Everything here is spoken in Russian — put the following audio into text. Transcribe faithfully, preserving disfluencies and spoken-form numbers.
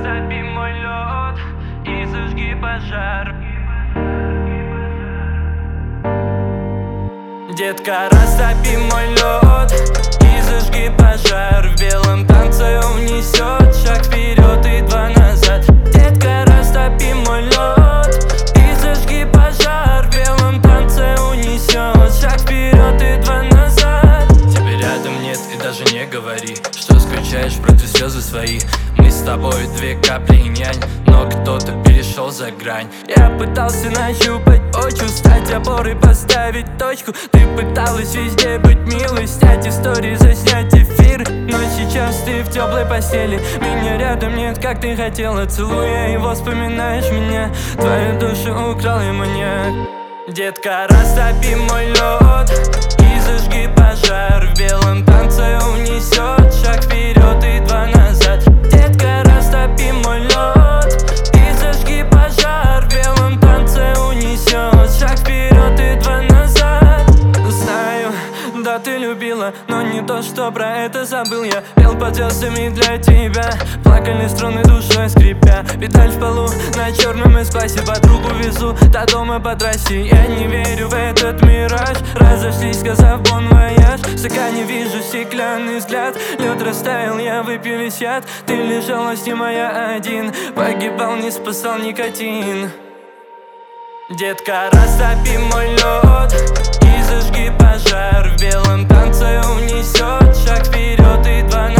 растопи мой лед и зажги пожар. Детка, растопи мой лед и зажги пожар. В белом танце унесет шаг вперед и два назад. Детка, растопи мой лед и зажги пожар. В белом танце унесет шаг вперед и два назад. Тебя рядом нет и даже не говори, что скучаешь, протри слезы свои. Мы с тобой две капли инь-янь, но кто-то перешел за грань. Я пытался нащупать почву, стать опорой, поставить точку. Ты пыталась везде быть милой, снять истории, заснять эфир. Но сейчас ты в теплой постели, меня рядом нет, как ты хотела. Целуя его, вспоминаешь меня, твою душу украл я маньяк. Детка, растопи мой лед и зажги пожар. В белом танце унесет шаг вперед и два назад. Детка, растопи мой лед и зажги пожар. В белом танце унесет шаг вперед и два назад. Знаю, да, ты любила, но не то, что про это забыл я. Пел под звездами для тебя, плакали струны душой скрипя. Педаль в полу на черном эс-классе, подругу везу до дома по трассе. Я не верю в этот мираж, разошлись, сказав бон вояж. В стакане вижу стеклянный взгляд, лед растаял, я выпил весь яд. Ты лежала с ним, а я один, погибал, не спасал никотин. Детка, растопи мой лед и зажги пожар. В белом танце унесет шаг вперед и два назад.